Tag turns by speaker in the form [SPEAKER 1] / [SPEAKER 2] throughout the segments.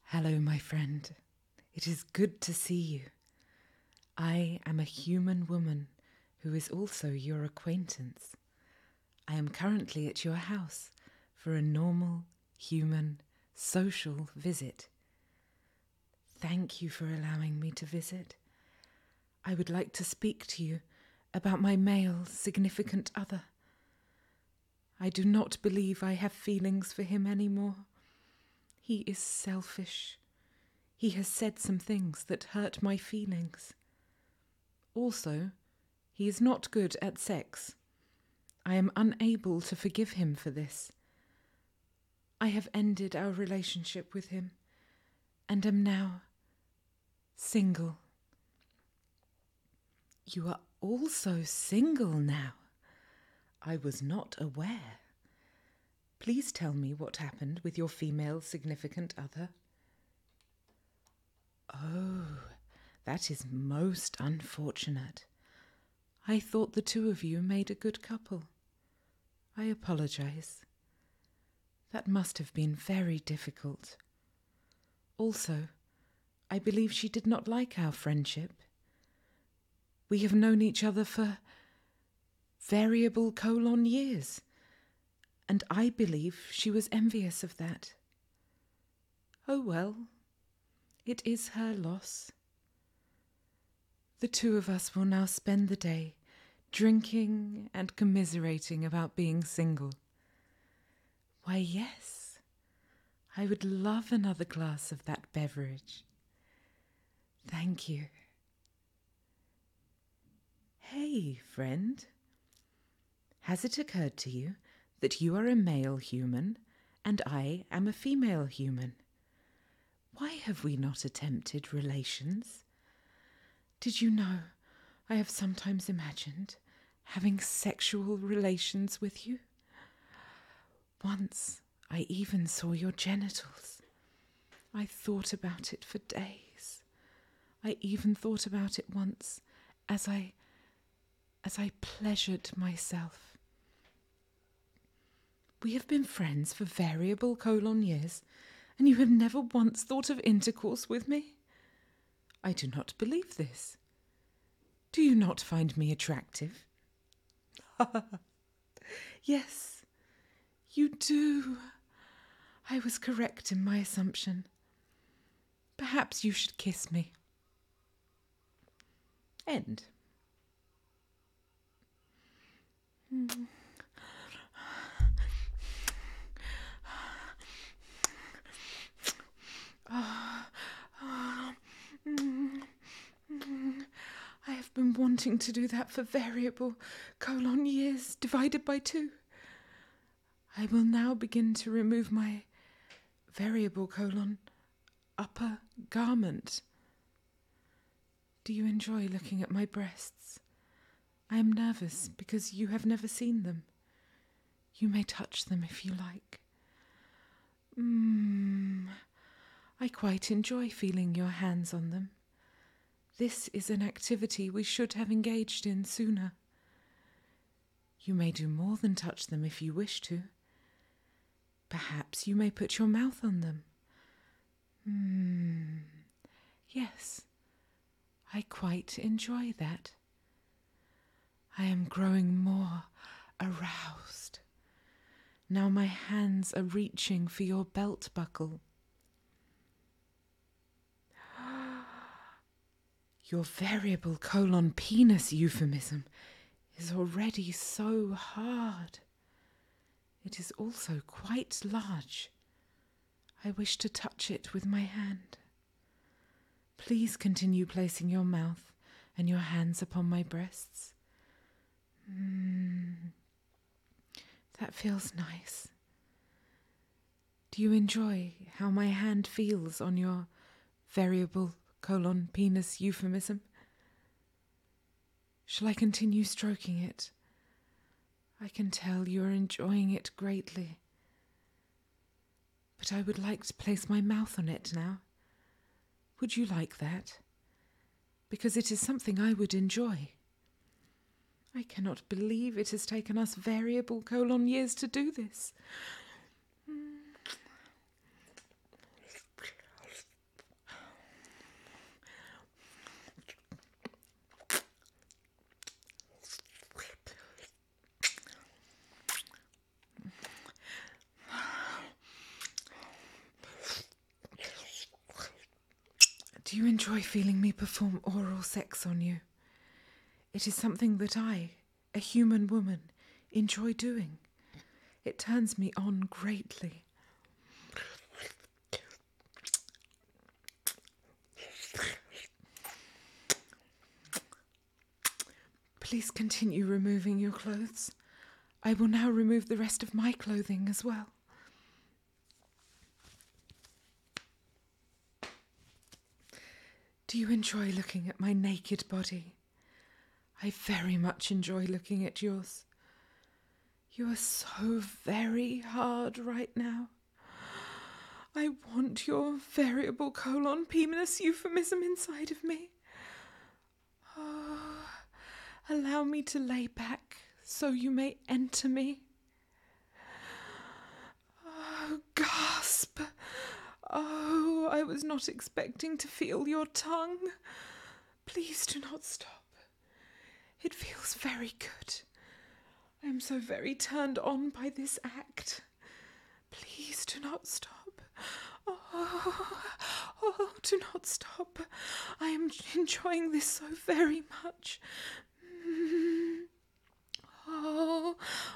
[SPEAKER 1] Hello, my friend. It is good to see you. I am a human woman who is also your acquaintance. I am currently at your house for a normal, human, social visit. Thank you for allowing me to visit. I would like to speak to you about my male significant other. I do not believe I have feelings for him anymore. He is selfish. He has said some things that hurt my feelings. Also, he is not good at sex. I am unable to forgive him for this. I have ended our relationship with him and am now single. You are also single now. I was not aware. Please tell me what happened with your female significant other. Oh, that is most unfortunate. I thought the two of you made a good couple. I apologize. That must have been very difficult. Also, I believe she did not like our friendship. We have known each other for variable : years, and I believe she was envious of that. Oh well, it is her loss. The two of us will now spend the day drinking and commiserating about being single. Why, yes, I would love another glass of that beverage. Thank you. Hey, friend. Has it occurred to you that you are a male human and I am a female human? Why have we not attempted relations? Did you know I have sometimes imagined having sexual relations with you? Once I even saw your genitals. I thought about it for days. I even thought about it once as I pleasured myself. We have been friends for variable : years, and you have never once thought of intercourse with me? I do not believe this. Do you not find me attractive? Yes, you do. I was correct in my assumption. Perhaps you should kiss me. End. I have been wanting to do that for variable : years divided by 2. I will now begin to remove my variable : upper garment. Do you enjoy looking at my breasts? I am nervous because you have never seen them. You may touch them if you like. I quite enjoy feeling your hands on them. This is an activity we should have engaged in sooner. You may do more than touch them if you wish to. Perhaps you may put your mouth on them. Yes, I quite enjoy that. I am growing more aroused. Now my hands are reaching for your belt buckle. Your variable : penis euphemism is already so hard. It is also quite large. I wish to touch it with my hand. Please continue placing your mouth and your hands upon my breasts. That feels nice. Do you enjoy how my hand feels on your variable : penis euphemism? Shall I continue stroking it? I can tell you are enjoying it greatly. But I would like to place my mouth on it now. Would you like that? Because it is something I would enjoy. I cannot believe it has taken us variable : years to do this. Do you enjoy feeling me perform oral sex on you? It is something that I, a human woman, enjoy doing. It turns me on greatly. Please continue removing your clothes. I will now remove the rest of my clothing as well. Do you enjoy looking at my naked body? I very much enjoy looking at yours. You are so very hard right now. I want your variable colon penis euphemism inside of me. Oh, allow me to lay back so you may enter me. Oh, gasp. Oh, I was not expecting to feel your tongue. Please do not stop. It feels very good. I am so very turned on by this act. Please do not stop. Oh, do not stop. I am enjoying this so very much. Oh,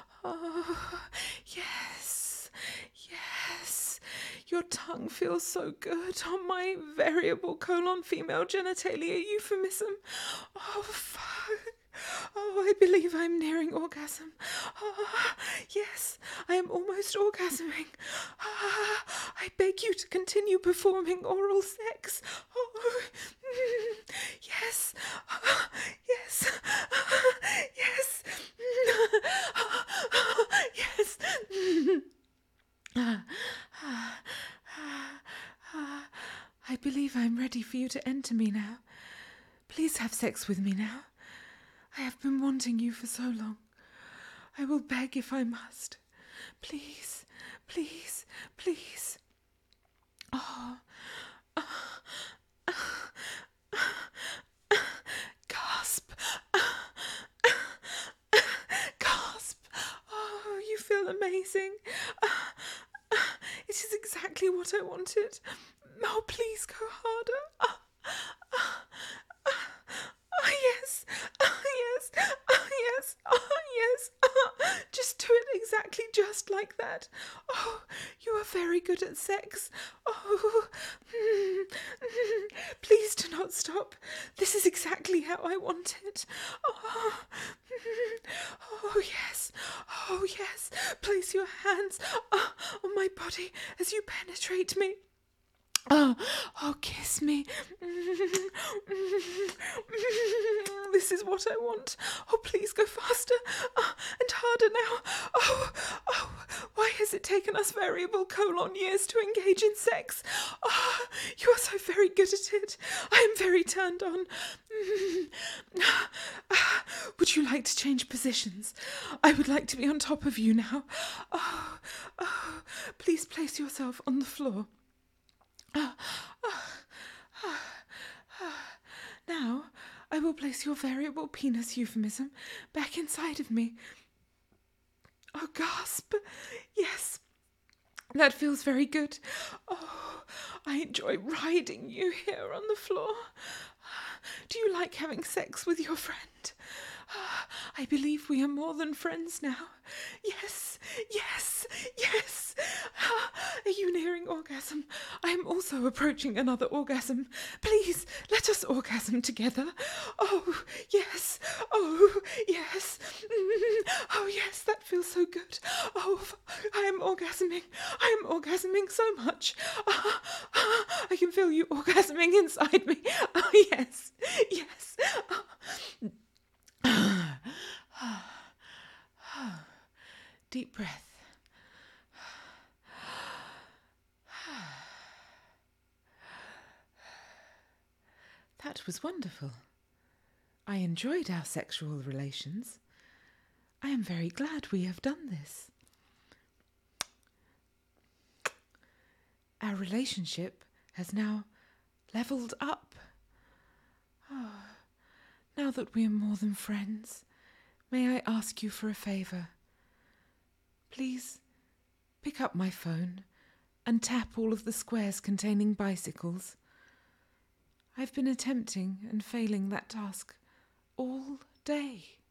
[SPEAKER 1] yes, yes. Your tongue feels so good on my variable colon female genitalia euphemism. Oh, fuck. Oh, I believe I'm nearing orgasm. Yes, I am almost orgasming. I beg you to continue performing oral sex. Oh, yes, yes, yes, yes. I believe I'm ready for you to enter me now. Please have sex with me now. I have been wanting you for so long. I will beg if I must. Please, please, please. Oh. Gasp. Gasp. Oh, you feel amazing. It is exactly what I wanted. Oh, please go harder. Yes, yes, yes, yes. Just do it exactly just like that. Oh, you are very good at sex. Oh, please do not stop. This is exactly how I want it. Oh, yes. Oh, yes. Place your hands on my body as you penetrate me. Oh, kiss me. This is what I want. Oh, please go faster and harder now. Oh, why has it taken us variable colon years to engage in sex? Oh, you are so very good at it. I am very turned on. Would you like to change positions? I would like to be on top of you now. Oh, please place yourself on the floor. Now, I will place your variable penis euphemism back inside of me. Oh, gasp. Yes, that feels very good. Oh, I enjoy riding you here on the floor. Do you like having sex with your friend? I believe we are more than friends now. Yes, yes, yes. Are you nearing orgasm? I am also approaching another orgasm. Please, let us orgasm together. Oh, yes. Oh, yes. Oh, yes, that feels so good. Oh, I am orgasming. I am orgasming so much. I can feel you orgasming inside me. Oh, yes, yes. Deep breath. That was wonderful. I enjoyed our sexual relations. I am very glad we have done this. Our relationship has now levelled up. Now that we are more than friends, may I ask you for a favour? Please pick up my phone and tap all of the squares containing bicycles. I've been attempting and failing that task all day.